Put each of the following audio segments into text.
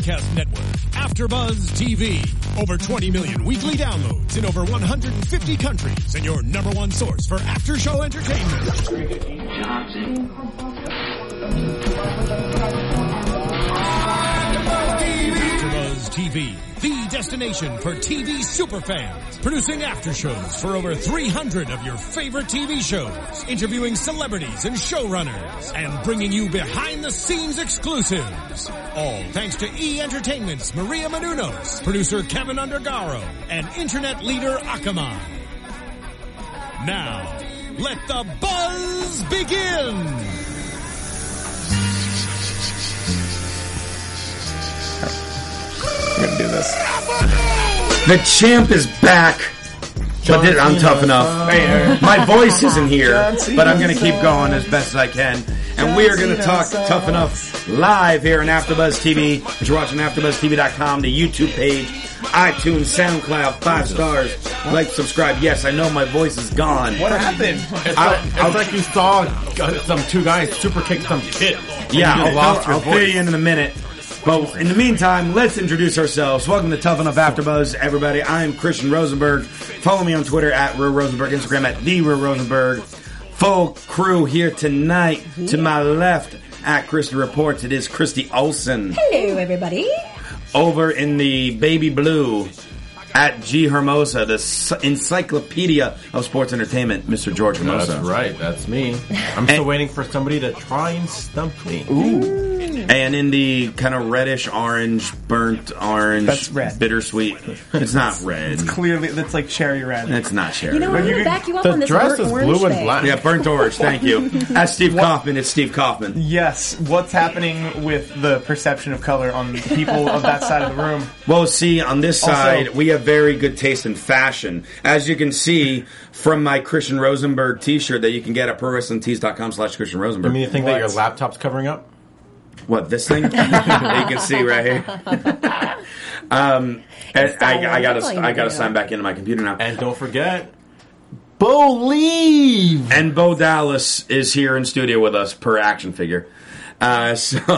broadcast network, AfterBuzz TV. Over 20 million weekly downloads in over 150 countries, and your number one source for after-show entertainment. AfterBuzz TV, the destination for TV superfans, producing aftershows for over 300 of your favorite TV shows, interviewing celebrities and showrunners, and bringing you behind-the-scenes exclusives. All thanks to E! Entertainment's Maria Menounos, producer Kevin Undergaro, and internet leader Akamai. Now, let the buzz begin! We're gonna do this. The champ is back. But I'm tough enough. My voice isn't here, but I'm going to keep going as best as I can. And we are going to talk Tough Enough live here on AfterBuzz TV. If you're watching AfterBuzzTV.com, the YouTube page, iTunes, SoundCloud, 5 stars. Like, subscribe. Yes, I know my voice is gone. What happened? It's like you saw some two guys super kick some kid. Yeah, I'll fill you in a minute. But in the meantime, let's introduce ourselves. Welcome to Tough Enough AfterBuzz, everybody. I am Christian Rosenberg. Follow me on Twitter at Real Rosenberg, Instagram at The Real Rosenberg. Full crew here tonight. To my left at Christy Reports, it is Christy Olsen. Hello, everybody. Over in the baby blue at G Hermosa, the encyclopedia of sports entertainment, Mr. George Hermosa. That's right, that's me. I'm still waiting for somebody to try and stump me. Ooh. And in the kind of reddish orange, burnt orange, that's red. Bittersweet. It's not red. It's clearly, that's like cherry red. It's not cherry red. You know, I'm going to back you up the on this dress burnt is orange blue and thing. black. Yeah, burnt orange, thank you. That's Steve Kaufman. It's Steve Kaufman. Yes. What's happening with the perception of color on the people of that side of the room? Well, see, on this side, we have very good taste in fashion. As you can see from my Christian Rosenberg t-shirt that you can get at ProWrestlingTees.com/Christian Rosenberg. You mean you think that your laptop's covering up? What, this thing? That you can see right here. I gotta sign back into my computer now. And don't forget, Bo Leave! And Bo Dallas is here in studio with us per action figure. But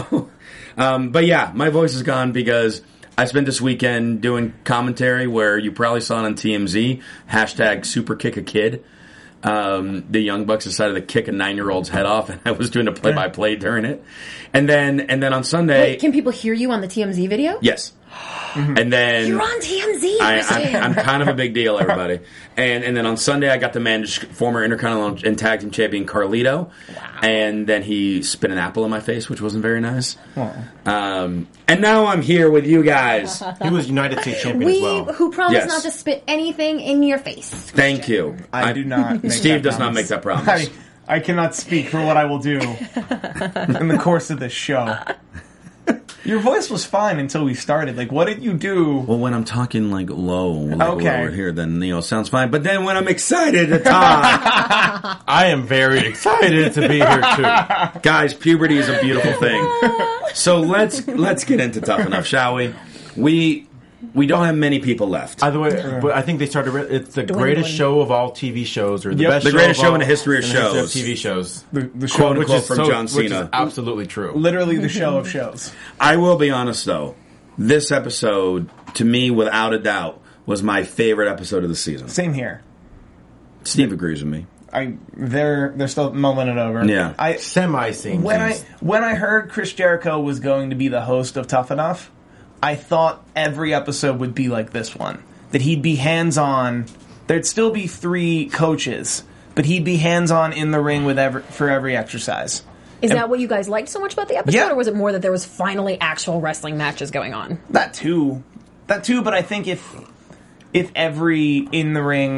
yeah, my voice is gone because I spent this weekend doing commentary where you probably saw it on TMZ, hashtag Super Kick a Kid. The Young Bucks decided to kick a 9-year-old's head off, and I was doing a play-by-play during it. And then on Sunday... Wait, can people hear you on the TMZ video? Yes. And then... You're on TMZ! I'm kind of a big deal, everybody. And then on Sunday, I got to manage former Intercontinental and Tag Team Champion Carlito. Wow. And then he spit an apple in my face, which wasn't very nice. And now I'm here with you guys. He was United States Champion as well. Who promised not to spit anything in your face. Thank you. I do not make Steve that does not make that promise. I cannot speak for what I will do in the course of this show. Your voice was fine until we started. Like, what did you do? Well, when I'm talking, like, lower here, then, it sounds fine. But then when I'm excited to talk... I am very excited to be here, too. Guys, puberty is a beautiful thing. So let's get into Tough Enough, shall we? We don't have many people left. By the way, I think they started... It's the greatest show of all TV shows, or the best greatest show in the history of shows. TV shows. The show, quote unquote, from John Cena. Which is absolutely true. Literally the show of shows. I will be honest, though. This episode, to me, without a doubt, was my favorite episode of the season. Same here. Steve agrees with me. They're still mulling it over. Yeah. Semi-same. When I heard Chris Jericho was going to be the host of Tough Enough, I thought every episode would be like this one. That he'd be hands-on. There'd still be 3 coaches, but he'd be hands-on in the ring for every exercise. Is that what you guys liked so much about the episode, or was it more that there was finally actual wrestling matches going on? That too, but I think if every in the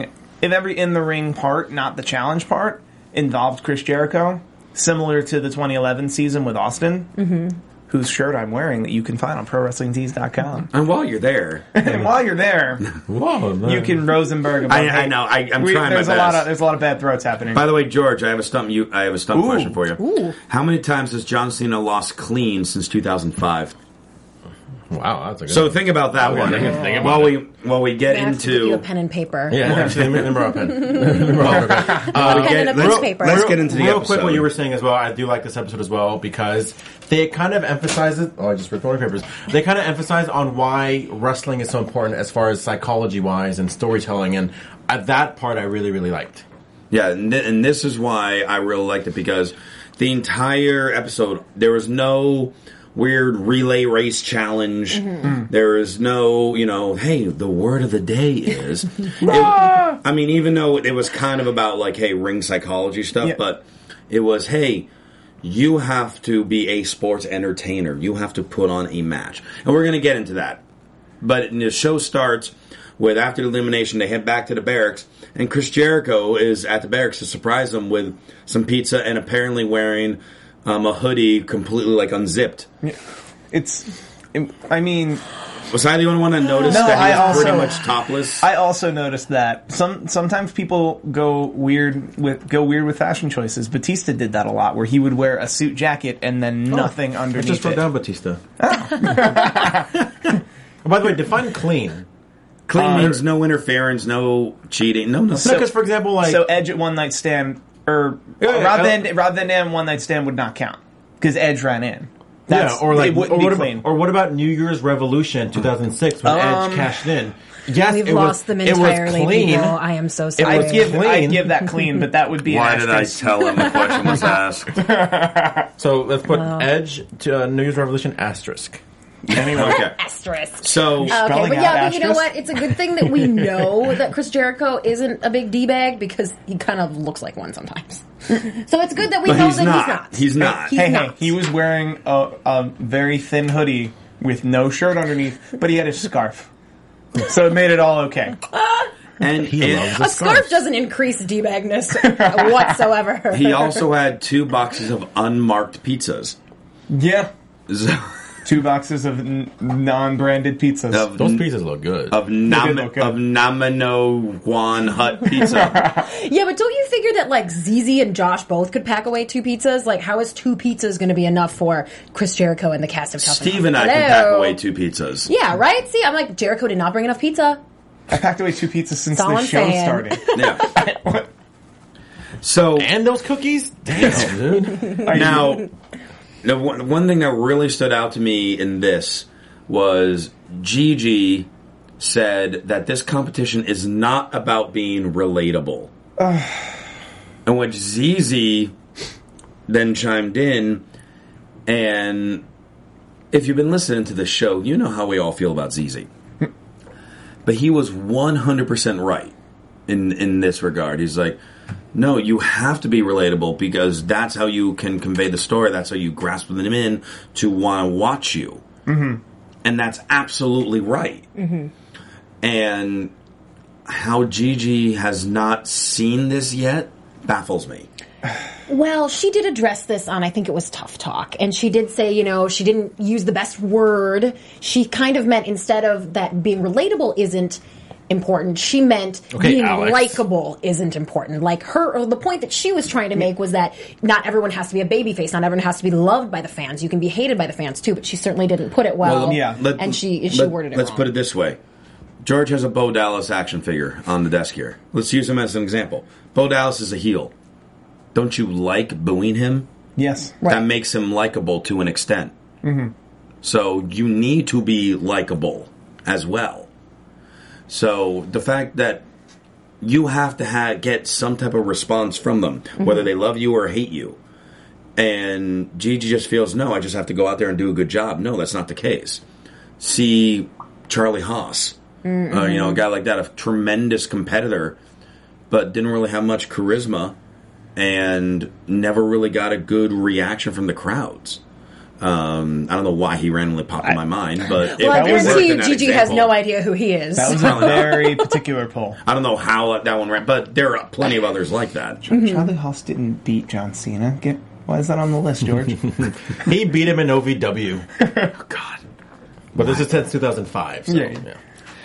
ring part, not the challenge part, involved Chris Jericho, similar to the 2011 season with Austin, whose shirt I'm wearing that you can find on ProWrestlingTees.com. And while you're there... you can Rosenberg... I know, I'm trying my best. There's a lot of bad throats happening. By the way, George, I have a stump question for you. Ooh. How many times has John Cena lost clean since 2005? Wow, that's a good So one. think about that one think about while we get I have to give you a into. pen and paper. Yeah, actually, let me borrow a pen. Pen and a piece of paper. Let's get into the real episode. quick, what you were saying as well. I do like this episode as well because they kind of emphasize it. Oh, I just ripped one of my papers. They kind of emphasize on why wrestling is so important as far as psychology wise and storytelling, and that part I really, really liked. Yeah, and this is why I really liked it, because the entire episode, there was no weird relay race challenge. There is no, hey, the word of the day is. I mean, even though it was kind of about, like, hey, ring psychology stuff, but it was, hey, you have to be a sports entertainer. You have to put on a match. And we're going to get into that. But the show starts with, after the elimination, they head back to the barracks, and Chris Jericho is at the barracks to surprise them with some pizza and apparently wearing a hoodie completely, like, unzipped. I mean... Was I the only one that noticed No, that he was I pretty also- much topless? I also noticed that sometimes people go weird with fashion choices. Batista did that a lot, where he would wear a suit jacket and then nothing I underneath just wrote it. down Batista. By the way, define clean. Clean means no interference, no cheating, no nothing. No, because for example, like So Edge at One Night Stand, or Rob Van Dam One Night Stand would not count because Edge ran in. It wouldn't be clean. What about New Year's Revolution 2006 when Edge cashed in? Yes, We've it lost was, them entirely, it was clean. people. I am so sorry. was clean. I'd give that clean, but that would be Why an did I asterisk. tell him the question was asked? So let's put Edge to New Year's Revolution asterisk. Anyway, Okay. Asterisk. So, Okay, Spelling but out yeah, but you know asterisk? what? It's a good thing that we know that Chris Jericho isn't a big D-bag because he kind of looks like one sometimes. So it's good that we but know he's that not. He's not. He's hey, not. he was wearing a very thin hoodie with no shirt underneath, but he had his scarf, so it made it all okay. And loves A scarf doesn't increase D-bagness whatsoever. he also had 2 boxes of unmarked pizzas. Yeah, So, 2 boxes of non-branded pizzas. Those pizzas look good. of Namino Juan Hut pizza. Yeah, but don't you figure that like ZZ and Josh both could pack away 2 pizzas? Like, how is 2 pizzas going to be enough for Chris Jericho and the cast of Tough Steve Enough? and I can pack away 2 pizzas. Yeah, right? See, I'm like, Jericho did not bring enough pizza. I packed away 2 pizzas since That's all the I'm show saying. started. Yeah. So And those cookies? Damn, dude. now, the one thing that really stood out to me in this was Gigi said that this competition is not about being relatable. And which ZZ then chimed in, and if you've been listening to the show, you know how we all feel about ZZ. But he was 100% right in this regard. He's like, no, you have to be relatable because that's how you can convey the story. That's how you grasp them in to want to watch you. Mm-hmm. And that's absolutely right. Mm-hmm. And how Gigi has not seen this yet baffles me. Well, she did address this on, I think it was Tough Talk, and she did say, she didn't use the best word. She kind of meant instead of that being relatable isn't important, she meant being Alex. likable isn't important. Like the point that she was trying to make was that not everyone has to be a babyface, not everyone has to be loved by the fans. You can be hated by the fans too, but she certainly didn't put it well. And she worded it Let's wrong. put it this way. George has a Bo Dallas action figure on the desk here. Let's use him as an example. Bo Dallas is a heel. Don't you like booing him? Yes. That makes him likable to an extent. Mm-hmm. So you need to be likable as well. So the fact that you have to get some type of response from them, whether they love you or hate you. And Gigi just feels, no, I just have to go out there and do a good job. No, that's not the case. See Charlie Haas, a guy like that, a tremendous competitor, but didn't really have much charisma and never really got a good reaction from the crowds. I don't know why he randomly popped in my mind, but Well, I it was guarantee you in that Gigi has example. no idea who he is. That was a very particular poll. I don't know how that one ran, but there are plenty of others like that. Charlie Haas didn't beat John Cena. Why is that on the list, George? He beat him in OVW. Oh, God. But this is since 2005. So, Yeah.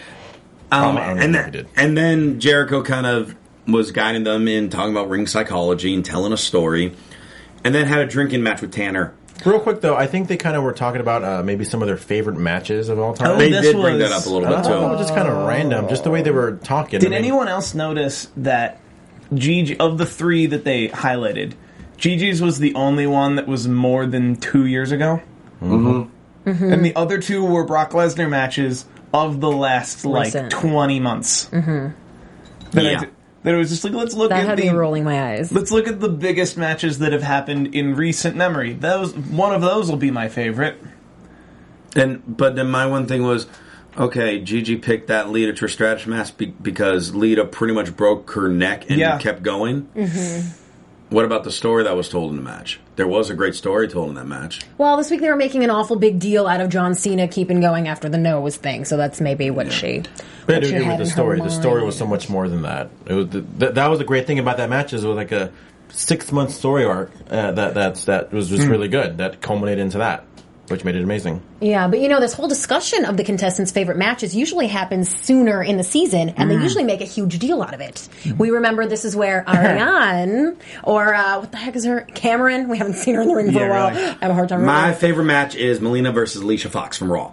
And then Jericho kind of was guiding them in talking about ring psychology and telling a story, and then had a drinking match with Tanner. Real quick, though, I think they kind of were talking about maybe some of their favorite matches of all time. Oh, They this did bring was- that up a little bit, Oh, too. just kind of random, just the way they were talking. Did anyone else notice that Gigi, of the three that they highlighted, Gigi's was the only one that was more than 2 years ago? Mm-hmm. And the other two were Brock Lesnar matches of the last, Recent. 20 months. Mm-hmm. That it was just like, let's look That at had me rolling my eyes. Let's look at the biggest matches that have happened in recent memory. One of those will be my favorite. But then my one thing was, okay, Gigi picked that Lita Trish Stratus match because Lita pretty much broke her neck and kept going. Mm-hmm. What about the story that was told in the match? There was a great story told in that match. Well, this week they were making an awful big deal out of John Cena keeping going after the nose thing, so that's maybe what she. But I what do she agree had with the in her story. The story mind. was so much more than that. It was that was the great thing about that match is it was like a 6-month story arc that was just really good. That culminated into that, which made it amazing. Yeah, but this whole discussion of the contestants' favorite matches usually happens sooner in the season, and they usually make a huge deal out of it. We remember this is where Ariane, or what the heck is her? Cameron? We haven't seen her in the ring for a while. really. I have a hard time My remembering. favorite match is Melina versus Alicia Fox from Raw.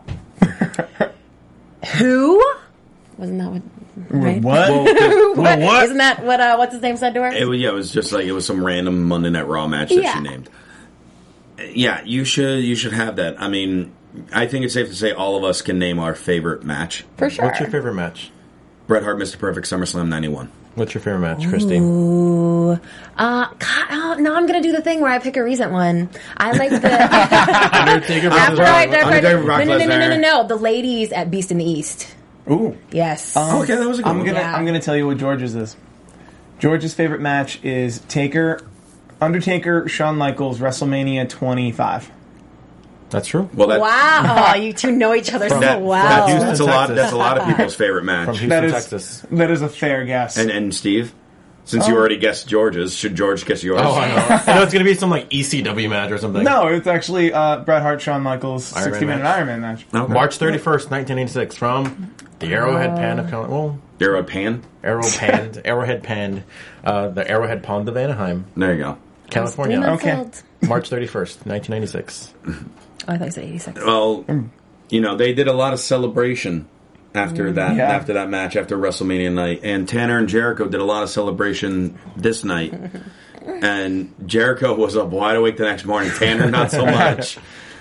Who? Wasn't that what? Right? What? What? Isn't that what? What's his name said to her? It was just like it was some random Monday Night Raw match that Yeah. she named. Yeah, you should have that. I mean, I think it's safe to say all of us can name our favorite match. For sure. What's your favorite match? Bret Hart, Mr. Perfect, SummerSlam '91. What's your favorite match, Christy? God, no, I'm gonna do the thing where I pick a recent one. I like the Undertaker after Undertaker, Brock no, Lesnar. no, the ladies at Beast in the East. Ooh. Yes. Okay, that was a good I'm one. gonna tell you what George's is. George's favorite match is Undertaker, Shawn Michaels, WrestleMania 25. That's true. Well, Wow, you two know each other so that- well. Houston, that's a lot. Texas. That's a lot of people's favorite From match. Houston, That is Texas. that is a fair guess. And Steve, since you already guessed George's, should George guess yours? Oh, I know. I know it's going to be some like ECW match or something. no, it's actually Bret Hart, Shawn Michaels, Iron Man 60-minute match. Iron Man match. Okay. March 31st, 1986, from the Arrowhead Pan of Arrowhead Pan. Arrowhead Pan, the Arrowhead Pond of Anaheim, There you go. California. Okay. March 31st, 1996. Oh, I thought you said 86. Well, they did a lot of celebration after that. Yeah. After that match, after WrestleMania night, and Tanner and Jericho did a lot of celebration this night. And Jericho was up wide awake the next morning. Tanner, not so much.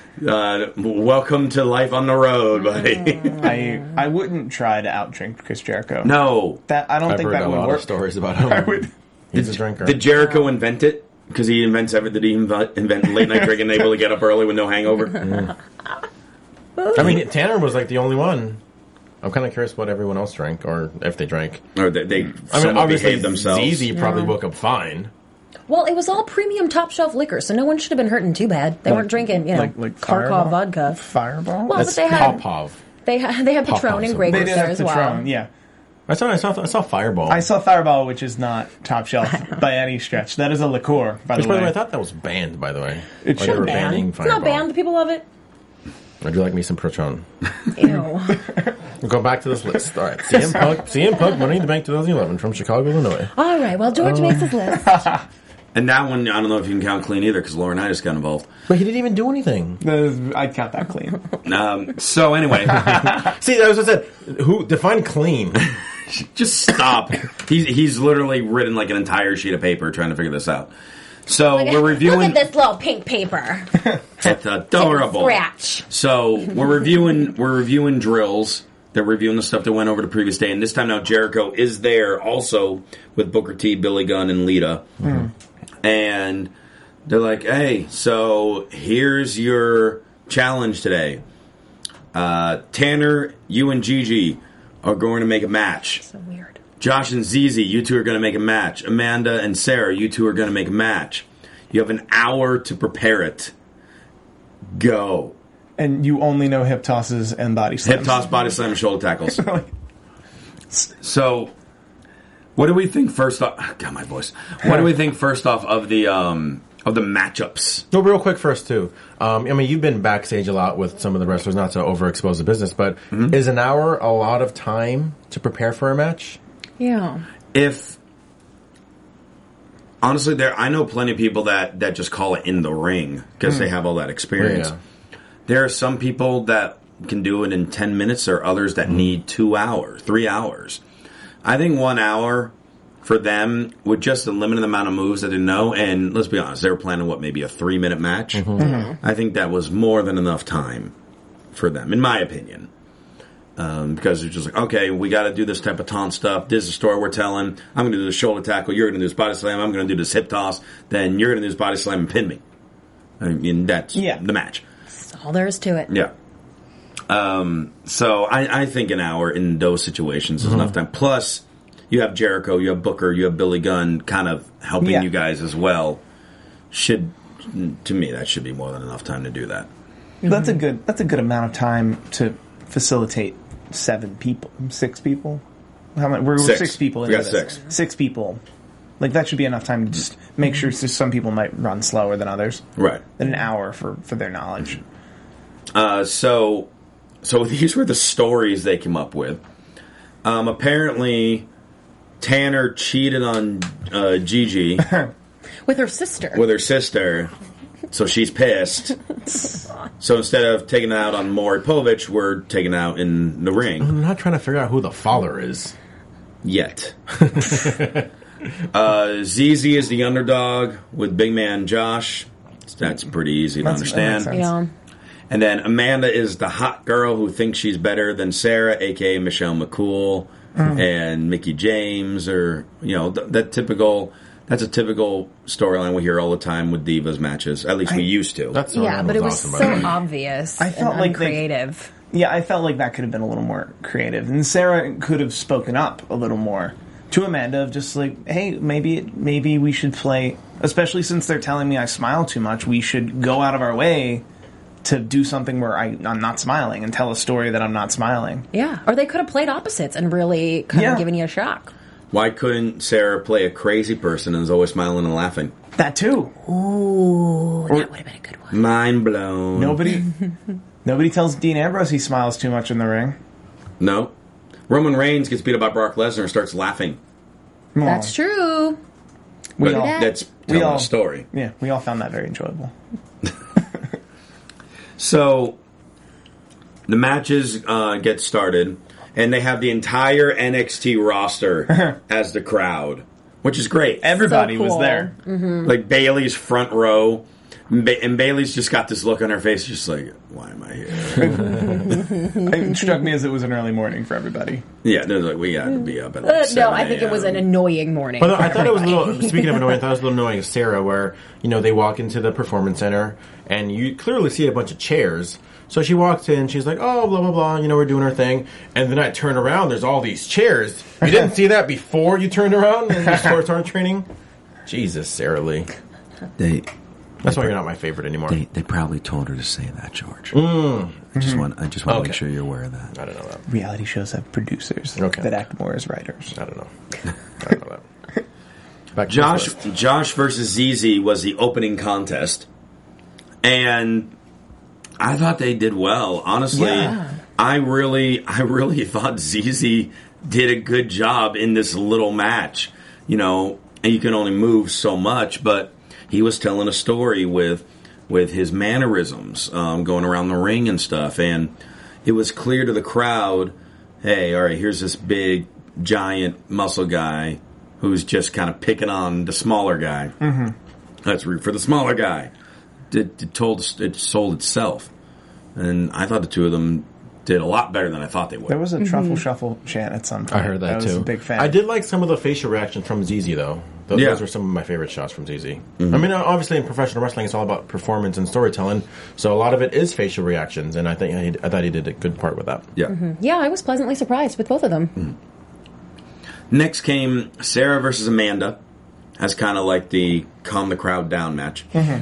Welcome to life on the road, buddy. I wouldn't try to outdrink Chris Jericho. No. That I don't I've think heard that a would lot work. of stories about him. I would. He's a drinker. Did Jericho invent it? Because he invents everything. Did he invent late night drinking, able to get up early with no hangover? I mean, Tanner was like the only one. I'm kind of curious what everyone else drank, or if they drank. Or they I mean, somewhat obviously, behaved themselves? ZZ probably woke up fine. Well, it was all premium top shelf liquor, so no one should have been hurting too bad. They weren't drinking, like Kharkov Fireball? vodka. Fireball? Well, That's but they had Popov. they had Patron and Grey they Goose did there have as Patron, well. yeah. I saw Fireball. I saw Fireball, which is not top shelf by any stretch. That is a liqueur, by Which, the by way. the way, I thought that was banned. By the way, It Or should they were be Banned. banning It's Fireball. not banned. The people love it. I do like me some Patron. Ew. We'll go back to this list. All right, CM Punk, Money in the Bank 2011 from Chicago, Illinois. All right. Well, George makes his list. And that one, I don't know if you can count clean either, because Laurinaitis got involved. But he didn't even do anything. I'd count that clean. So anyway, See, that was what I said. Who define clean? just stop. He's literally written like an entire sheet of paper trying to figure this out. So we're reviewing. Look at this little pink paper. It's adorable. Scratch. So we're reviewing drills. They're reviewing the stuff that went over the previous day, and this time now Jericho is there also with Booker T, Billy Gunn, and Lita. And they're like, "Hey, so here's your challenge today. Tanner, you and Gigi are going to make a match. So weird. Josh and ZZ, you two are going to make a match. Amanda and Sarah, you two are going to make a match. You have an hour to prepare it. Go." And you only know hip tosses and body slams. Hip toss, body slam, and shoulder tackles. So, what do we think first off? God, my voice. What do we think first off of the matchups? No, real quick first too. I mean, you've been backstage a lot with some of the wrestlers, not to overexpose the business, but is an hour a lot of time to prepare for a match? Yeah. If honestly, I know plenty of people that just call it in the ring because they have all that experience. Yeah. There are some people that can do it in 10 minutes, or others that need 2 hours, 3 hours. I think 1 hour for them with just a limited amount of moves that they know, and let's be honest, they were planning maybe a 3-minute match. I think that was more than enough time for them, in my opinion. Because they're just like, okay, we got to do this type of taunt stuff. This is the story we're telling. I'm going to do the shoulder tackle. You're going to do this body slam. I'm going to do this hip toss. Then you're going to do this body slam and pin me. I mean, that's the match. That's all there is to it. Yeah. So I think an hour in those situations is enough time. Plus, you have Jericho, you have Booker, you have Billy Gunn kind of helping you guys as well. To me, that should be more than enough time to do that. That's a good amount of time to facilitate 6 people. How many? We're 6 people. We got into this. 6 people. Like, that should be enough time to just make sure. Some people might run slower than others. Right. Than an hour for their knowledge. So these were the stories they came up with. Apparently, Tanner cheated on Gigi With her sister. So she's pissed. So instead of taking it out on Maury Povich, we're taking it out in the ring. I'm not trying to figure out who the father is. Yet. ZZ is the underdog with big man Josh. That's pretty easy to understand. That makes sense. Yeah. And then Amanda is the hot girl who thinks she's better than Sarah, a.k.a. Michelle McCool and Mickey James, or, that's a typical storyline we hear all the time with Divas matches. At least we used to. That's But it was awesome, by so the way. obvious I felt and like uncreative. I felt like that could have been a little more creative. And Sarah could have spoken up a little more to Amanda of just like, hey, maybe we should play, especially since they're telling me I smile too much, we should go out of our way to do something where I'm not smiling and tell a story that I'm not smiling. Yeah. Or they could have played opposites and really kind of given you a shock. Why couldn't Sarah play a crazy person and is always smiling and laughing? That too. Ooh, that would have been a good one. Mind blown. Nobody tells Dean Ambrose he smiles too much in the ring. No. Roman Reigns gets beat up by Brock Lesnar and starts laughing. That's true. We But all, that's telling a story. Yeah, we all found that very enjoyable. So, the matches get started, and they have the entire NXT roster as the crowd, which is great. Everybody So was cool. there. Like, Bayley's front row, and Bayley's just got this look on her face, just like, why am I here? It struck me as it was an early morning for everybody. Yeah, they're like, we got to be up at like 7 No, I think it was an a.m. annoying morning. But I for thought it was a everybody. little. Speaking of annoying, I thought it was a little annoying. Sarah, where they walk into the performance center and you clearly see a bunch of chairs. So she walks in, she's like, "Oh, blah blah blah," we're doing our thing. And then I turn around, there's all these chairs. You didn't see that before you turned around and you started training. Jesus, Sarah Lee. That's why you're not my favorite anymore. They probably told her to say that, George. I just want to make sure you're aware of that. I don't know that. Reality shows have producers that act more as writers. I don't know. I don't know that. Back to Josh this list. Josh versus ZZ was the opening contest, and I thought they did well. Honestly, I really thought ZZ did a good job in this little match. And you can only move so much, but he was telling a story with his mannerisms, going around the ring and stuff, and it was clear to the crowd, hey, all right, here's this big, giant muscle guy who's just kind of picking on the smaller guy. Mm-hmm. Let's root for the smaller guy. It sold itself. And I thought the two of them did a lot better than I thought they would. There was a truffle shuffle chant at some point. I heard that I was too. a big fan. I did like some of the facial reactions from ZZ though. Those were some of my favorite shots from ZZ. I mean, obviously in professional wrestling, it's all about performance and storytelling. So a lot of it is facial reactions, and I thought he did a good part with that. Yeah. Yeah, I was pleasantly surprised with both of them. Next came Sarah versus Amanda as kind of like the calm the crowd down match.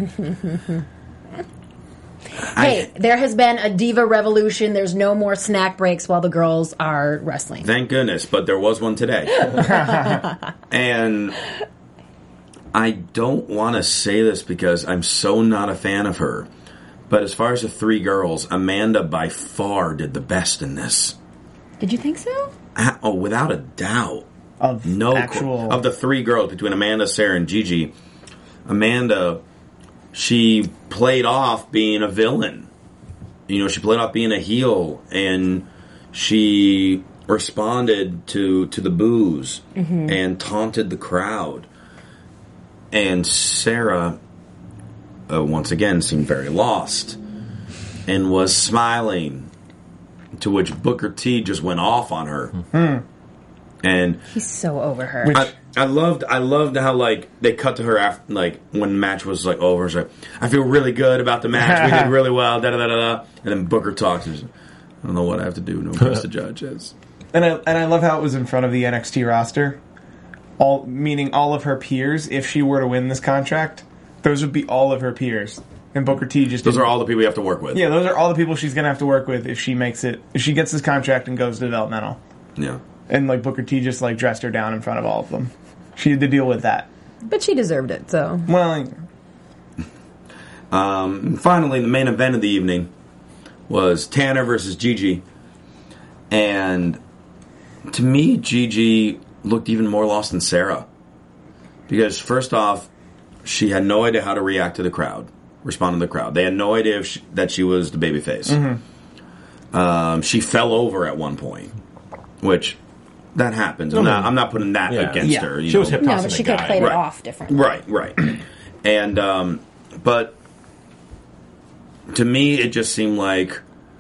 Hey, there has been a diva revolution. There's no more snack breaks while the girls are wrestling. Thank goodness, but there was one today. And I don't want to say this because I'm so not a fan of her, but as far as the three girls, Amanda by far did the best in this. Did you think so? Oh, without a doubt. of of the three girls between Amanda, Sarah, and Gigi. Amanda, she played off being a villain. You know, she played off being a heel, and she responded to the boos and taunted the crowd. And Sarah, once again, seemed very lost and was smiling, to which Booker T just went off on her. And he's so over her. I loved how like they cut to her after, like when the match was like over. She's like, I feel really good about the match. We did really well. Da da da da. And then Booker talks. I don't know what I have to do to impress the judges. And I love how it was in front of the NXT roster. Meaning all of her peers. If she were to win this contract, those would be all of her peers. And Booker T just those are all the people you have to work with. Yeah, those are all the people she's going to have to work with if she makes it. If she gets this contract and goes to developmental. Yeah. And like Booker T just like dressed her down in front of all of them. She had to deal with that. But she deserved it, so. Well, finally, the main event of the evening was Tanner versus Gigi. And to me, Gigi looked even more lost than Sarah. Because first off, she had no idea how to react to the crowd, respond to the crowd. They had no idea that she was the babyface. She fell over at one point, which... That happens. I'm not putting that against her. She was hip tossing. No, but she could have played it off differently. Right. And, but to me, it just seemed like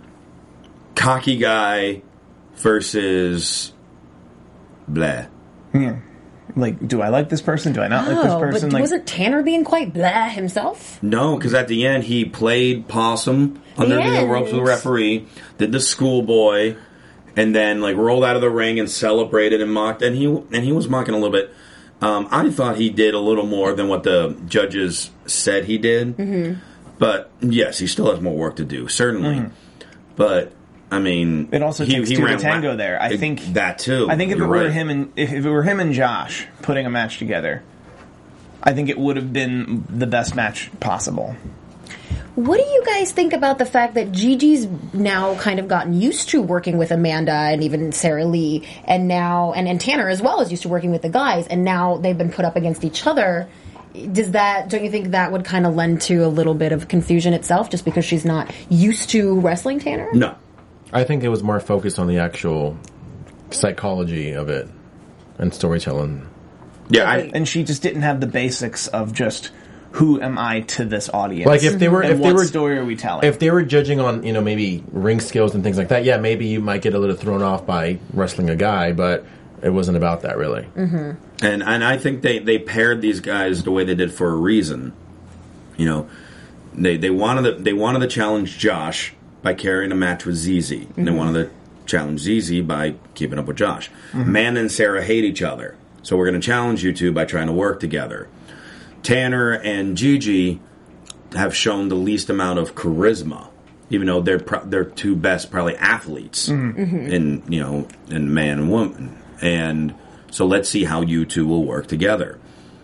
cocky guy versus blah. Yeah. Like, do I like this person? Do I not like this person? But like, wasn't Tanner being quite blah himself? No, because at the end, he played possum under the ropes with the referee, did the schoolboy, and then like rolled out of the ring and celebrated and mocked, and he was mocking a little bit. I thought he did a little more than what the judges said he did, but yes, he still has more work to do, certainly. But I mean, it also takes two to tango there. I think that too. I think if it were him and Josh putting a match together, I think it would have been the best match possible. What do you guys think about the fact that Gigi's now kind of gotten used to working with Amanda and even Sarah Lee, and now and Tanner as well is used to working with the guys, and now they've been put up against each other? Don't you think that would kind of lend to a little bit of confusion itself, just because she's not used to wrestling Tanner? No, I think it was more focused on the actual psychology of it and storytelling. Yeah, and she just didn't have the basics of just. Who am I to this audience? Like if they were, what story are we telling? If they were judging on, maybe ring skills and things like that, yeah, maybe you might get a little thrown off by wrestling a guy, but it wasn't about that really. And I think they paired these guys the way they did for a reason. You know, they wanted to challenge Josh by carrying a match with ZZ, and they wanted to challenge ZZ by keeping up with Josh. Amanda and Sarah hate each other, so we're going to challenge you two by trying to work together. Tanner and Gigi have shown the least amount of charisma, even though they're two best probably athletes in man and woman. And so let's see how you two will work together.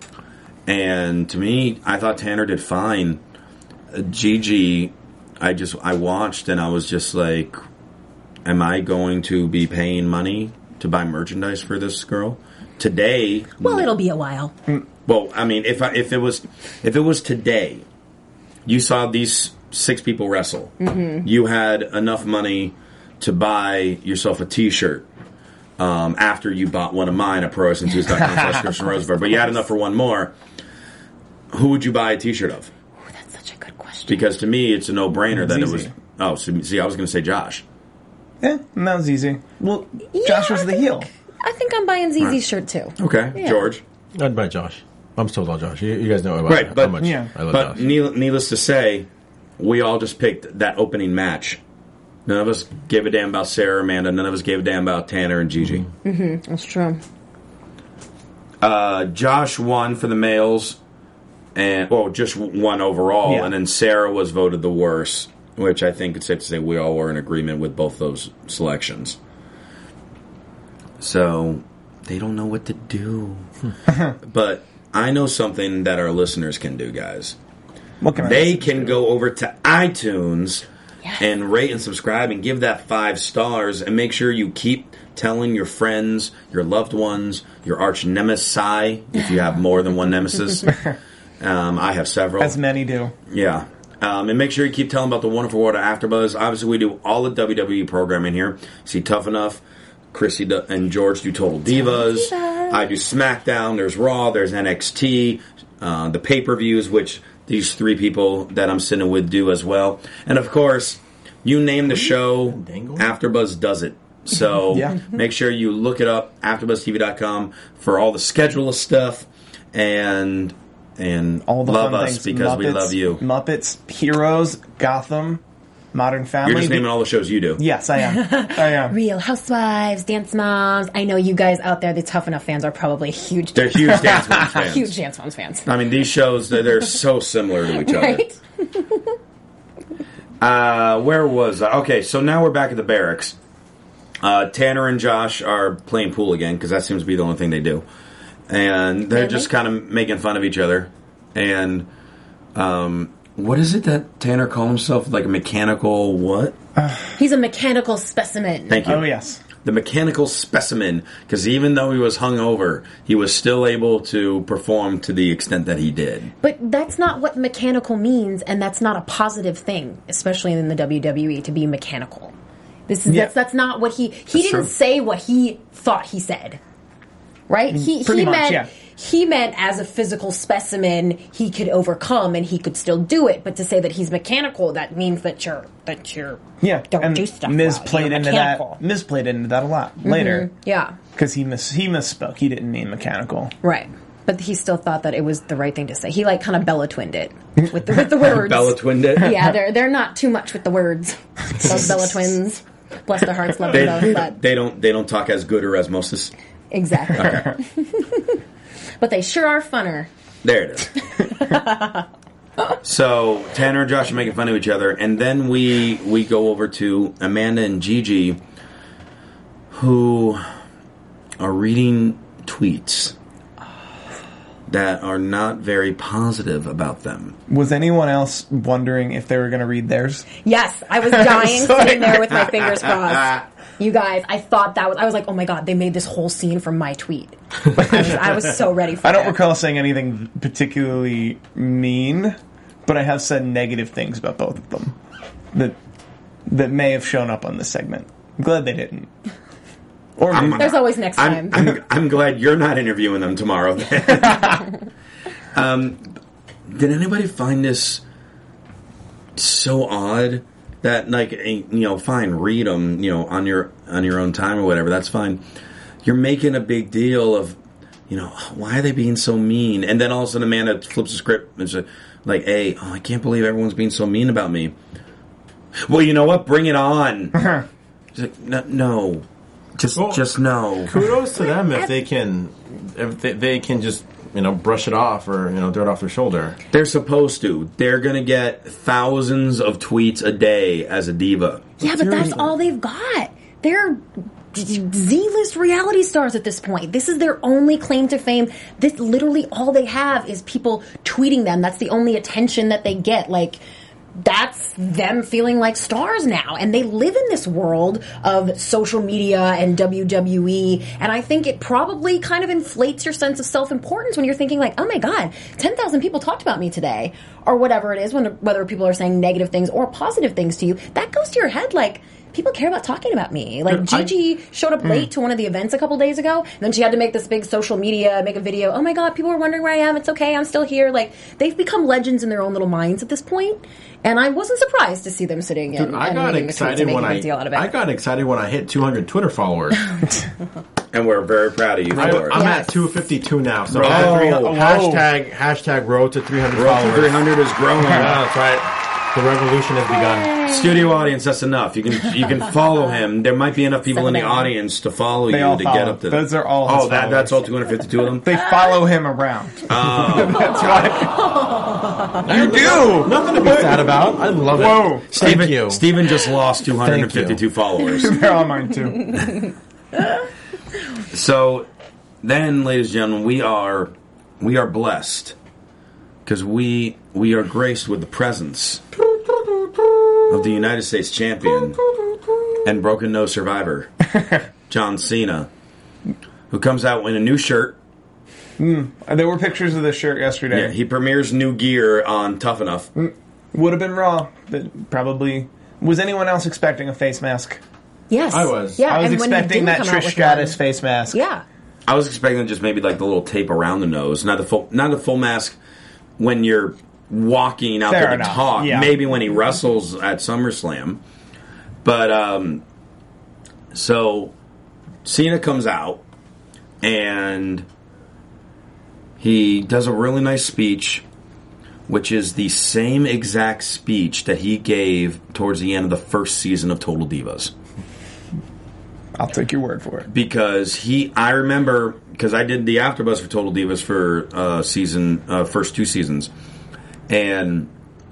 And to me, I thought Tanner did fine. Gigi, I watched and I was just like, am I going to be paying money to buy merchandise for this girl today? Well, it'll be a while. Well, I mean, if it was today, you saw these 6 people wrestle. You had enough money to buy yourself a T-shirt after you bought one of mine at ProWrestlingTees.com Christian Rosenberg, but you had enough for one more. Who would you buy a T-shirt of? Oh, that's such a good question. Because to me, it's a no-brainer that it was. easy. Oh, so, see, I was going to say Josh. Yeah, that was easy. Well, Josh was the heel. I think I'm buying ZZ's shirt too. Okay, Yeah. George. I'd buy Josh. I'm still on Josh. You guys know about Right, how but- much yeah. I love But Josh. needless to say, we all just picked that opening match. None of us gave a damn about Sarah or Amanda. None of us gave a damn about Tanner and Gigi. That's true. Josh won for the males, and just won overall. Yeah. And then Sarah was voted the worst, which I think it's safe to say we all were in agreement with both those selections. So they don't know what to do. But I know something that our listeners can do, guys. What can They can go over to iTunes and rate and subscribe and give that 5 stars, and make sure you keep telling your friends, your loved ones, your arch nemesis, if you have more than one nemesis. I have several. As many do. Yeah. And make sure you keep telling about the wonderful world of AfterBuzz. Obviously, we do all the WWE programming here. See Tough Enough. Chrissy and George do Total Divas. I do SmackDown. There's Raw. There's NXT. The pay-per-views, which these 3 people that I'm sitting with do as well. And, of course, you name the show, AfterBuzz does it. So make sure you look it up, AfterBuzzTV.com, for all the schedule of stuff and all the love fun us things. because we love you. Muppets, Heroes, Gotham, Modern Family. You're just naming all the shows you do. Yes, I am. I am. Real Housewives, Dance Moms. I know you guys out there, the Tough Enough fans, are probably huge. They're huge Dance Moms fans. Huge Dance Moms fans. I mean, these shows, they're so similar to each other. Where was I? Okay, so now we're back at the barracks. Tanner and Josh are playing pool again, because that seems to be the only thing they do. And they're just kind of making fun of each other. And what is it that Tanner called himself? Like a mechanical what? He's a mechanical specimen. Thank you. Oh, yes. The mechanical specimen, because even though he was hungover, he was still able to perform to the extent that he did. But that's not what mechanical means, and that's not a positive thing, especially in the WWE, to be mechanical. That's not what he didn't true. say what he thought he said. Right? Pretty much, yeah. He meant as a physical specimen he could overcome and he could still do it. But to say that he's mechanical, that means that you're don't do stuff. Miz well. played You're into mechanical. that. Miz played into that a lot later. Yeah. Because he misspoke. He didn't mean mechanical. Right. But he still thought that it was the right thing to say. He kind of Bella twinned it with the words. Bella twinned it? Yeah, they're not too much with the words. Those Bella twins. Bless their hearts, love them both. But They don't talk as good or osmosis. exactly. Okay. But they sure are funner. There it is. So Tanner and Josh are making fun of each other, and then we go over to Amanda and Gigi, who are reading tweets that are not very positive about them. Was anyone else wondering if they were going to read theirs? Yes, I was dying sitting there with my fingers crossed. You guys, I thought I was like, oh my god, they made this whole scene from my tweet. I was so ready for it. I don't recall saying anything particularly mean, but I have said negative things about both of them that may have shown up on this segment. I'm glad they didn't. Or There's always next time. I'm glad you're not interviewing them tomorrow. Did anybody find this so odd that fine, read them, on your own time or whatever. That's fine. You're making a big deal of, why are they being so mean? And then all of a sudden Amanda flips the script and says, hey, I can't believe everyone's being so mean about me. Well, you know what? Bring it on. She's like, no. Just no. Kudos to them if they can just brush it off or throw it off their shoulder. They're supposed to. They're gonna get thousands of tweets a day as a diva. Yeah, but that's all they've got. They're Z-list reality stars at this point. This is their only claim to fame. This literally all they have is people tweeting them. That's the only attention that they get. That's them feeling like stars now. And they live in this world of social media and WWE. And I think it probably kind of inflates your sense of self-importance when you're thinking oh my God, 10,000 people talked about me today. Or whatever it is, whether people are saying negative things or positive things to you. That goes to your head people care about talking about me. Gigi showed up late to one of the events a couple days ago, and then she had to make this big social media, make a video. Oh my God, people are wondering where I am. It's okay, I'm still here. They've become legends in their own little minds at this point, and I wasn't surprised to see them sitting in. I got excited when I got excited when I hit 200 Twitter followers. And we're very proud of you. I'm at 252 now. So Oh, hashtag road to 300 followers. Road to 300 is growing. Yeah, that's right. The revolution has begun. Studio audience, that's enough. You can follow him. There might be enough people in the audience to follow you to get up to. Those are all. His that's all 252 of them. They follow him around. That's why. You do nothing to be sad about. I love it. Thank you. Steven just lost 252 followers. They're all mine too. So then, ladies and gentlemen, we are blessed because we are graced with the presence of the United States champion and broken nose survivor, John Cena, who comes out in a new shirt. There were pictures of this shirt yesterday. Yeah, he premieres new gear on Tough Enough. Would have been Raw, but probably... Was anyone else expecting a face mask? Yes. I was. Yeah, I was and when he expecting didn't that come out Trish with Stratus one- face mask. Yeah. I was expecting just maybe like the little tape around the nose, not the full mask when you're walking out Fair there to enough, talk. yeah. Maybe when he wrestles at SummerSlam. But so Cena comes out and he does a really nice speech, which is the same exact speech that he gave towards the end of the first season of Total Divas. I'll take your word for it. Because I remember, because I did the AfterBuzz for Total Divas for first 2 seasons, and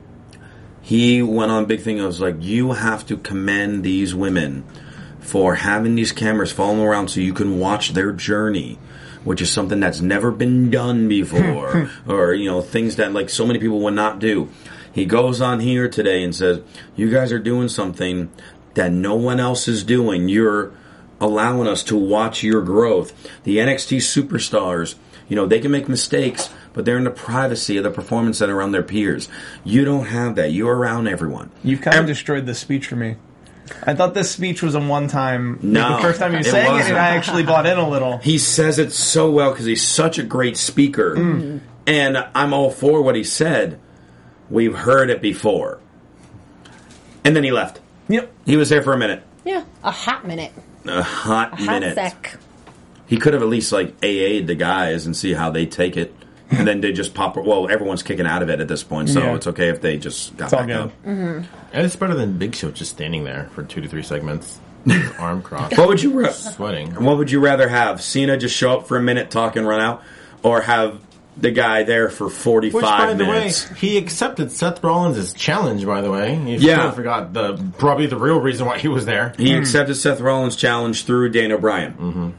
he went on a big thing. I was like, you have to commend these women for having these cameras following around so you can watch their journey, which is something that's never been done before, or, things that, like, so many people would not do. He goes on here today and says, you guys are doing something that no one else is doing. You're allowing us to watch your growth. The NXT superstars, they can make mistakes, but they're in the privacy of the performance center around their peers. You don't have that. You're around everyone. You've kind of destroyed this speech for me. I thought this speech was a one-time... No, the first time he was it saying it, wasn't. and I actually bought in a little. He says it so well because he's such a great speaker. And I'm all for what he said. We've heard it before. And then he left. Yep. He was there for a minute. Yeah. A hot minute. A hot minute. Sec. He could have at least AA'd the guys and see how they take it. And then they just pop... Well, everyone's kicking out of it at this point, so Yeah. it's okay if they just got It's all back good. up. And it's better than Big Show just standing there for 2 to 3 segments, his arm crossed, What would you sweating. What would you rather have? Cena just show up for a minute, talk, and run out? Or have the guy there for 45 Which, by the way, minutes? he accepted Seth Rollins' challenge, by the way. You Yeah. still forgot probably the real reason why he was there. He accepted Seth Rollins' challenge through Daniel Bryan.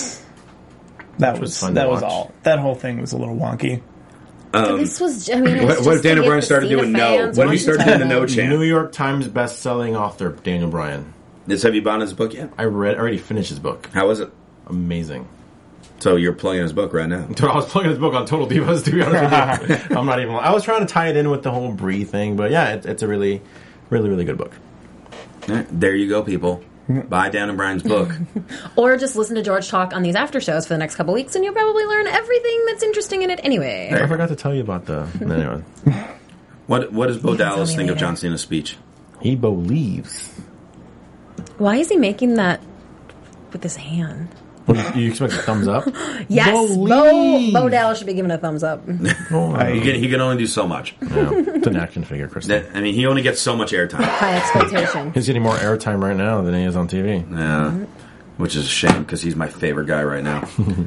That was was fun that to was watch. all. That whole thing was a little wonky. This was, I mean, What if Daniel Bryan started doing no? What if he started doing the no chant? New York Times best-selling author Daniel Bryan. Have you bought his book yet? I already finished his book. How is it? Amazing. So you're plugging his book right now. Dude, I was plugging his book on Total Divas, to be honest with you. I'm not even... I was trying to tie it in with the whole Brie thing, but yeah, it's a really, really, really good book. All right, there you go, people. Buy Daniel Bryan's book. Or just listen to George talk on these after shows for the next couple weeks, and you'll probably learn everything that's interesting in it anyway. I forgot to tell you about the... Anyway. What does Bo Dallas me think of later. John Cena's speech? He believes. Why is he making that with his hand? What, you expect a thumbs up? Yes, Believe. Bo Dallas should be given a thumbs up. He can only do so much. Yeah, it's an action figure, Kristen. I mean, he only gets so much airtime. High expectation. He's getting more airtime right now than he is on TV. Yeah, which is a shame because he's my favorite guy right now.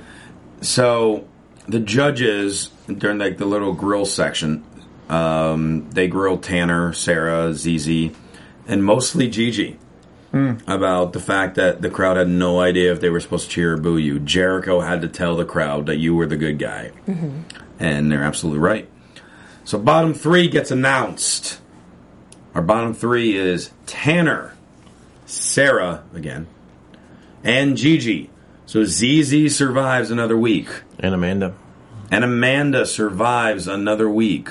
So the judges during the little grill section, they grilled Tanner, Sarah, ZZ, and mostly Gigi about the fact that the crowd had no idea if they were supposed to cheer or boo you. Jericho had to tell the crowd that you were the good guy, and they're absolutely right. So bottom 3 gets announced. Our bottom 3 is Tanner, Sarah again, and Gigi. So ZZ survives another week. And Amanda. And Amanda survives another week.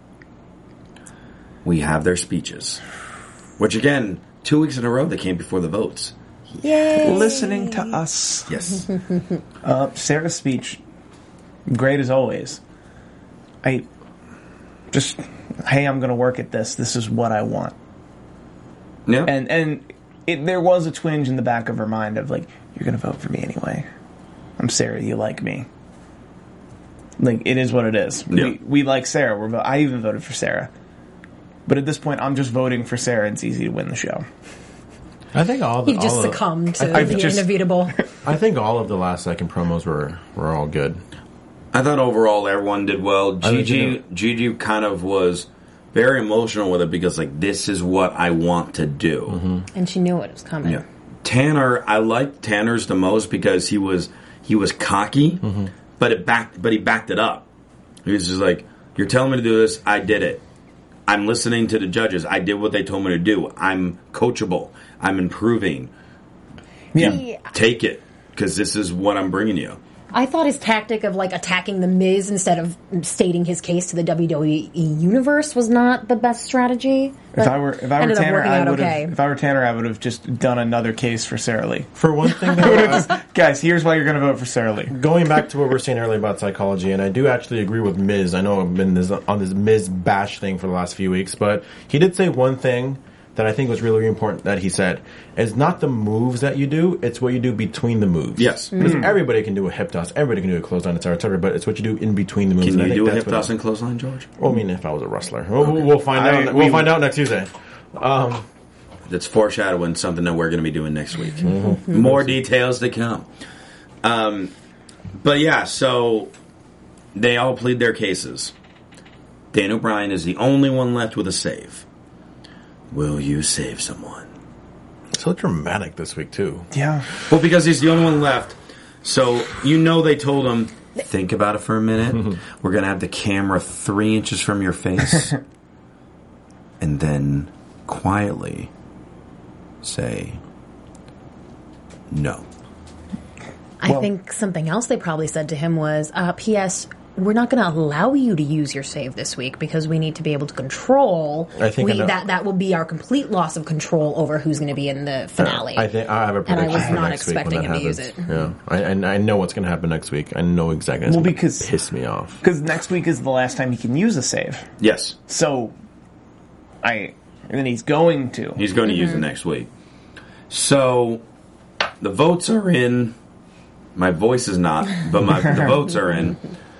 We have their speeches. Which again, 2 weeks in a row they came before the votes. Yay! Listening to us. Yes. Sarah's speech, great as always. Hey, I'm going to work at this. This is what I want. Yeah. And there was a twinge in the back of her mind of you're going to vote for me anyway. I'm Sarah. You like me. It is what it is. Yeah. We like Sarah. I even voted for Sarah. But at this point, I'm just voting for Sarah, and it's easy to win the show. I think You've just succumbed to I've the just- inevitable. I think all of the last second promos were all good. I thought overall everyone did well. think you Gigi kind of was very emotional with it because this is what I want to do. And she knew it was coming. Yeah. Tanner, I liked Tanner's the most because he was cocky, but he backed it up. He was just you're telling me to do this, I did it. I'm listening to the judges. I did what they told me to do. I'm coachable. I'm improving. Yeah. Take it, because this is what I'm bringing you. I thought his tactic of like attacking the Miz instead of stating his case to the WWE universe was not the best strategy. If I were Tanner, okay. If I were Tanner, I would have just done another case for Sarah Lee. For one thing, though, Guys, here's why you're going to vote for Sarah Lee. going back to what we were saying earlier about psychology, and I do actually agree with Miz. I know I've been on this Miz bash thing for the last few weeks, but he did say one thing that I think was really important that he said. It's not the moves that you do, it's what you do between the moves. Yes. Because everybody can do a hip toss, everybody can do a clothesline, etc., but it's what you do in between the moves. Can and I you think do a that's hip toss and clothesline, George? Well, I mean, if I was a wrestler. We'll find out. We'll find out next Tuesday. That's foreshadowing something that we're going to be doing next week. More details to come. But yeah, so they all plead their cases. Daniel Bryan is the only one left with a save. Will you save someone? So dramatic this week, too. Yeah. Well, because he's the only one left. So, they told him, think about it for a minute. We're going to have the camera 3 inches from your face. And then quietly say, no. I think something else they probably said to him was, P.S., we're not going to allow you to use your save this week because we need to be able to control. I think that will be our complete loss of control over who's going to be in the finale. I think I have a prediction. And I was for not next week when expecting that him to use happens. it. Yeah, I know what's going to happen next week. I know exactly. It's gonna piss me off Because next week is the last time he can use a save. Yes. So, and then he's going to. He's going to use it next week. So, the votes are in. My voice is not, but the votes are in.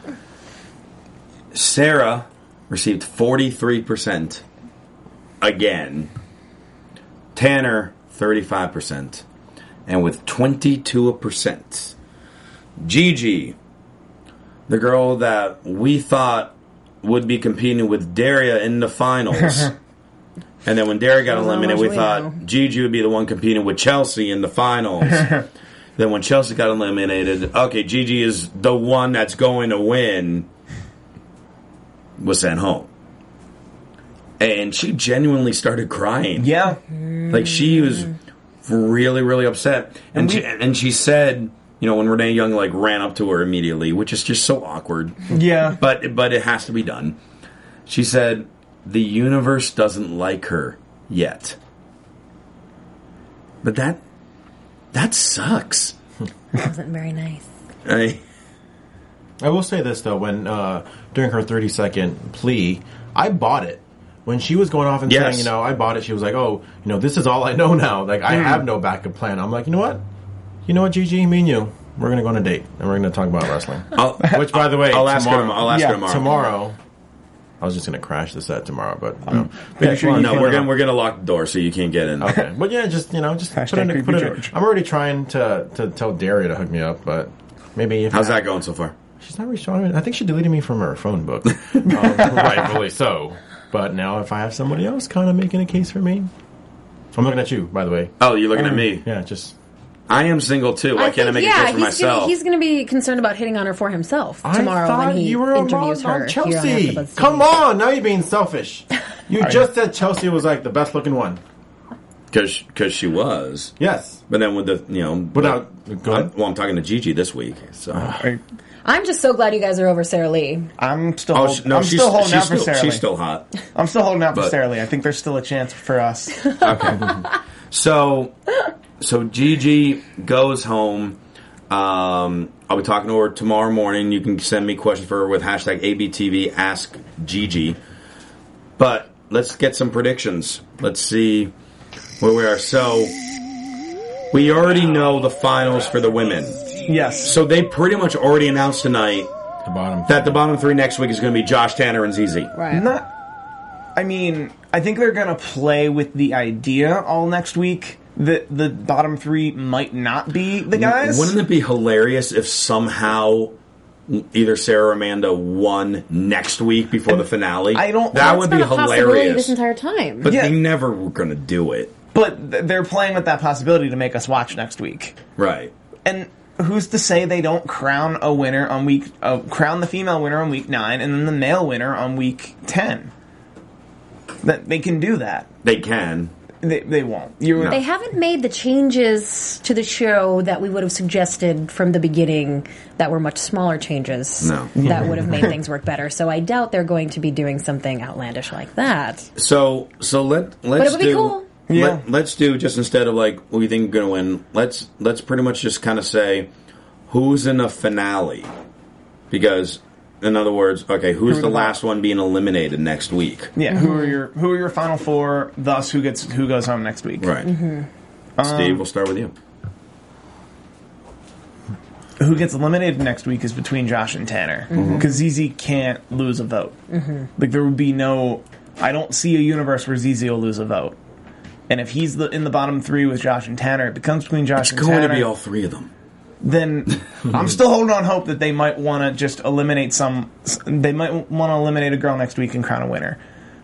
Sarah received 43% again. Tanner, 35%. And with 22%, Gigi, the girl that we thought would be competing with Daria in the finals. And then when Daria got eliminated, we thought Gigi would be the one competing with Chelsea in the finals. Then when Chelsea got eliminated, okay, Gigi is the one that's going to win. Was sent home. And she genuinely started crying. Yeah. Like, she was really, really upset. And she said, when Renee Young, ran up to her immediately, which is just so awkward. Yeah. But it has to be done. She said, the universe doesn't like her yet. But that sucks. Wasn't very nice. I will say this, though. When during her 30-second plea, I bought it. When she was going off and saying, I bought it, she was like, this is all I know now. Like, I have no backup plan. I'm like, you know what, Gigi, me and you, we're going to go on a date, and we're going to talk about wrestling. Which, by the way, I'll ask her tomorrow. Tomorrow. I was just going to crash the set tomorrow, but we're going to lock the door so you can't get in. Okay. But yeah, just put it. I'm already trying to tell Daria to hook me up, but maybe how's that going so far? She's not responding. I think she deleted me from her phone book. Rightfully so. But now if I have somebody else kind of making a case for me, I'm looking at you, by the way. Oh, you're looking at me. Yeah, just. I am single too. Why can't I make a case for myself? He's going to be concerned about hitting on her for himself tomorrow when he interviews her. Chelsea. Come on, now you're being selfish. You just said Chelsea was like the best looking one. Because she was. Yes. But then with the, I'm talking to Gigi this week. So. I'm just so glad you guys are over Sarah Lee. I'm still holding out for Sarah Lee. She's still hot. I'm still holding out for Sarah Lee. I think there's still a chance for us. Okay. So Gigi goes home. I'll be talking to her tomorrow morning. You can send me questions for her with hashtag ABTV Ask Gigi. But let's get some predictions. Let's see where we are. So we already know the finals for the women. Yes. So they pretty much already announced tonight that the bottom 3 next week is going to be Josh, Tanner, and ZZ. Right. I think they're going to play with the idea all next week that the bottom 3 might not be the guys. Wouldn't it be hilarious if somehow either Sarah or Amanda won next week before the finale? That would be hilarious. This entire time. But they never were going to do it. But they're playing with that possibility to make us watch next week. Right. And who's to say they don't crown a winner on crown the female winner on week 9 and then the male winner on week 10? That they can do that. They can. They won't. They haven't made the changes to the show that we would have suggested from the beginning that were much smaller changes that would have made things work better. So I doubt they're going to be doing something outlandish like that. So let's But it would do. be cool. Yeah. Let's do, just instead of like who you think is going to win, let's pretty much just kind of say who's in a finale. Because, in other words, okay, who's the last one being eliminated next week? Yeah, who are your final four? Thus, who goes home next week? Right. Steve, we'll start with you. Who gets eliminated next week is between Josh and Tanner, because ZZ can't lose a vote. Like there would be no. I don't see a universe where ZZ will lose a vote. And if he's in the bottom three with Josh and Tanner, it becomes between Josh and Tanner. It's going to be all three of them. Then I'm still holding on hope that they might want to just eliminate some. They might want to eliminate a girl next week and crown a winner.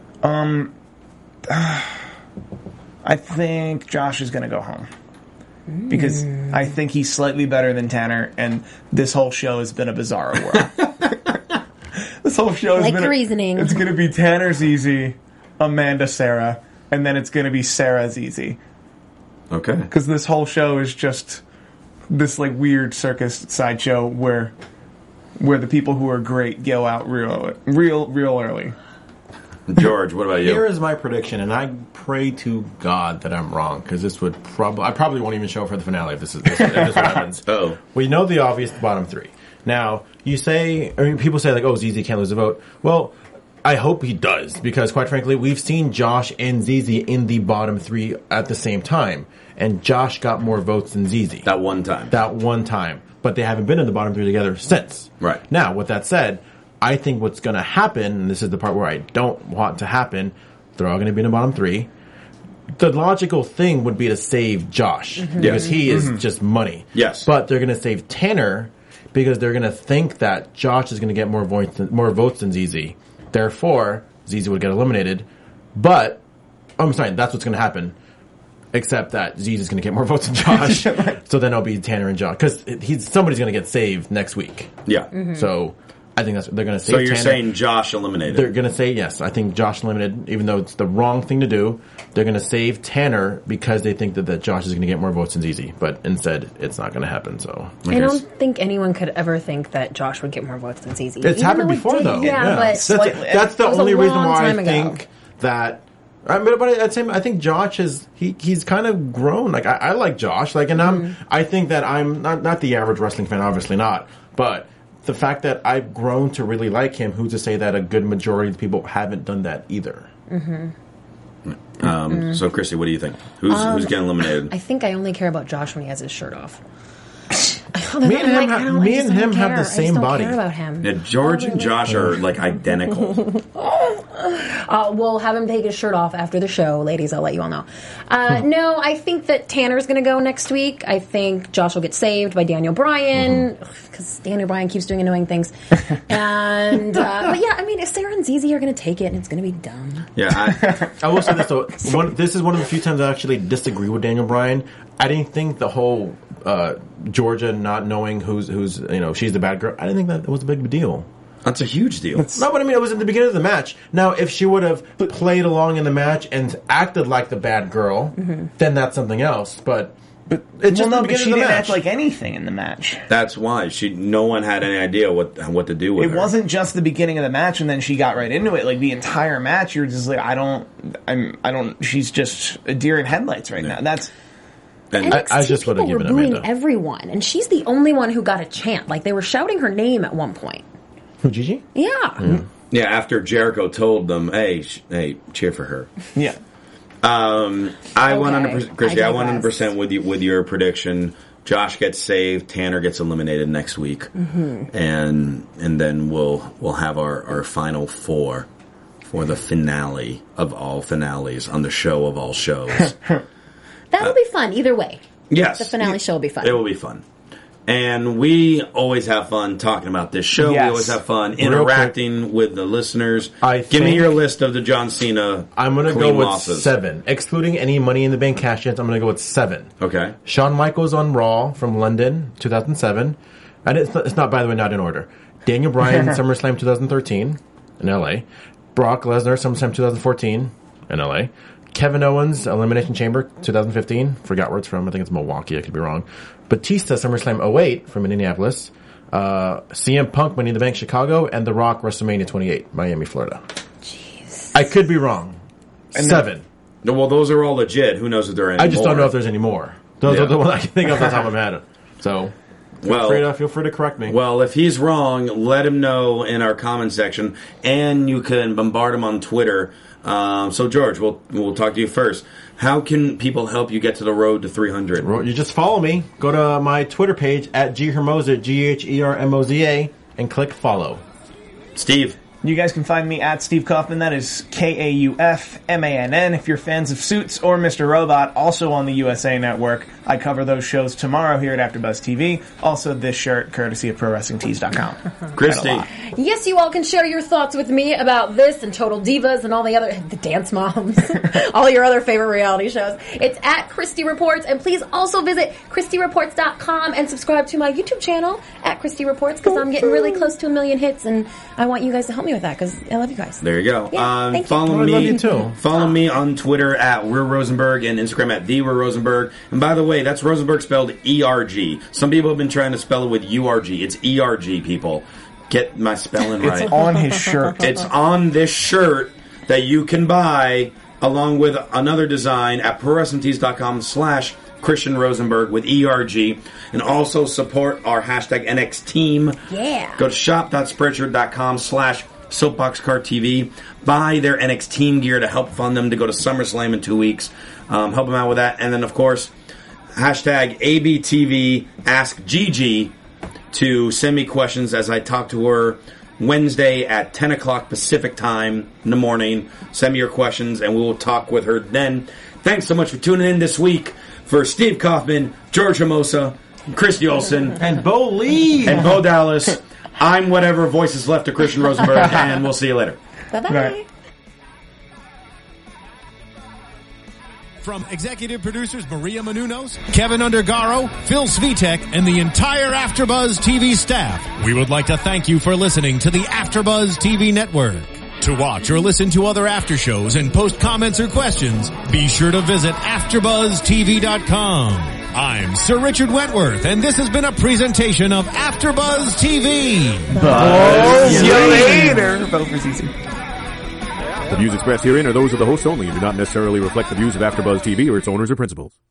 I think Josh is going to go home because I think he's slightly better than Tanner, and this whole show has been a bizarre world. This whole show has Like been the reasoning. It's going to be Tanner ZZ, Amanda Sarah, and then it's going to be Sarah ZZ. Okay. Because this whole show is just this like weird circus sideshow where the people who are great go out real early. George, what about you? Here is my prediction, and I pray to God that I'm wrong, because this would I probably won't even show for the finale if this happens. Oh. We know the obvious bottom three. Now, people say like, oh, ZZ can't lose a vote. Well, I hope he does, because quite frankly, we've seen Josh and ZZ in the bottom three at the same time, and Josh got more votes than ZZ. That one time. But they haven't been in the bottom three together since. Right. Now, with that said, I think what's going to happen, and this is the part where I don't want to happen, they're all going to be in the bottom three. The logical thing would be to save Josh, because he is just money. Yes. But they're going to save Tanner, because they're going to think that Josh is going to get more votes than ZZ. Therefore, ZZ would get eliminated. But, I'm sorry, that's what's going to happen. Except that ZZ is going to get more votes than Josh. So then it'll be Tanner and Josh. Because somebody's going to get saved next week. Yeah. So I think they're going to save So you're Tanner. saying Josh eliminated? They're going to say, yes, I think Josh eliminated, even though it's the wrong thing to do. They're going to save Tanner because they think that Josh is going to get more votes than ZZ. But instead, it's not going to happen. So I don't think anyone could ever think that Josh would get more votes than ZZ. It's happened before, though. Yeah, but That's the It was a only reason long why I time ago. think that. But at the same, I think Josh he's kind of grown. Like I like Josh. Like, and I think that I'm not the average wrestling fan, obviously not. But the fact that I've grown to really like him, who's to say that a good majority of the people haven't done that either? So, Christy, what do you think? Who's getting eliminated? I think I only care about Josh when he has his shirt off. Me and him have the same body. I just don't care about him. Yeah, George and Josh are like identical. We'll have him take his shirt off after the show, ladies. I'll let you all know. No, I think that Tanner's going to go next week. I think Josh will get saved by Daniel Bryan because Daniel Bryan keeps doing annoying things. And but yeah, I mean, if Sarah and ZZ are going to take it, and it's going to be dumb. Yeah, I will say this though. This is one of the few times I actually disagree with Daniel Bryan. I didn't think the whole Georgia not knowing who's she's the bad girl. I didn't think that was a big deal. that's a huge deal. No, but I mean, it was at the beginning of the match. Now, if she would have played along in the match and acted like the bad girl, then that's something else. But it's just the beginning she of the didn't match. act like anything in the match. That's why no one had any idea what to do with It her. wasn't just the beginning of the match and then she got right into it. Like the entire match, you're just like, I don't. She's just a deer in headlights right now. That's. And I just would have people were given booing Amanda. everyone, and she's the only one who got a chant. Like they were shouting her name at one point. Who, Gigi? Yeah. yeah, after Jericho told them, "Hey, cheer for her." Yeah. I 100%, Christy. I digress. 100% with your prediction. Josh gets saved. Tanner gets eliminated next week, and then we'll have our final four for the finale of all finales on the show of all shows. That'll be fun either way. Yes, The finale show will be fun. It will be fun. And we always have fun talking about this show. Yes. We always have fun interacting with the listeners. Give me think- your list of the John Cena. I'm going to Queen go with losses. 7. Excluding any Money in the Bank cash-ins, I'm going to go with 7. Okay. Shawn Michaels on Raw from London, 2007. And it's not, by the way, not in order. Daniel Bryan, SummerSlam 2013 in LA. Brock Lesnar, SummerSlam 2014 in LA. Kevin Owens, Elimination Chamber 2015. Forgot where it's from. I think it's Milwaukee. I could be wrong. Batista, SummerSlam 08 from Indianapolis. CM Punk, Money in the Bank, Chicago. And The Rock, WrestleMania 28, Miami, Florida. Jeez. I could be wrong. 7. No, well, those are all legit. Who knows if there are any I just more? don't know if there's any more. Those are the ones I can think of off the top of my head. So, feel free to correct me. Well, if he's wrong, let him know in our comment section, and you can bombard him on Twitter. So, George, we'll talk to you first. How can people help you get to the road to 300? You just follow me. Go to my Twitter page at ghermoza, GHERMOZA, and click follow. Steve. You guys can find me at Steve Kaufman. That is KAUFMANN. If you're fans of Suits or Mr. Robot, also on the USA Network, I cover those shows tomorrow here at AfterBuzz TV. Also, this shirt, courtesy of ProWrestlingTees.com. Christy. Yes, you all can share your thoughts with me about this and Total Divas and all the Dance Moms, all your other favorite reality shows. It's at Christy Reports, and please also visit ChristyReports.com and subscribe to my YouTube channel at Christy Reports, because I'm getting really close to 1 million hits, and I want you guys to help me with that, because I love you guys. There you go. Yeah, thank you. Follow I me. love you too. Follow me on Twitter at We're Rosenberg and Instagram at The We're Rosenberg. And by the way, that's Rosenberg spelled E-R-G. Some people have been trying to spell it with U-R-G. It's E-R-G, people. Get my spelling right. It's on his shirt. It's on this shirt that you can buy along with another design at ProWrestlingTees.com/Christian Rosenberg with ERG, and also support our hashtag NX team. Yeah. Go to shop.spreadshirt.com/SoapboxCarTV. Buy their NX team gear to help fund them to go to SummerSlam in 2 weeks. Help them out with that. And then, of course, hashtag ABTV Ask Gigi to send me questions as I talk to her Wednesday at 10 o'clock Pacific time in the morning. Send me your questions, and we will talk with her then. Thanks so much for tuning in this week. For Steve Kaufman, George Hermosa, Christy Olsen, And Bo Lee. and Bo Dallas, I'm whatever voice is left to Christian Rosenberg, and we'll see you later. Bye-bye. Right. From executive producers Maria Menounos, Kevin Undergaro, Phil Svitek, and the entire AfterBuzz TV staff, we would like to thank you for listening to the AfterBuzz TV network. To watch or listen to other after shows and post comments or questions, be sure to visit AfterBuzzTV.com. I'm Sir Richard Wentworth, and this has been a presentation of AfterBuzz TV. See you later. Vote for CC. The views expressed herein are those of the hosts only and do not necessarily reflect the views of AfterBuzz TV or its owners or principals.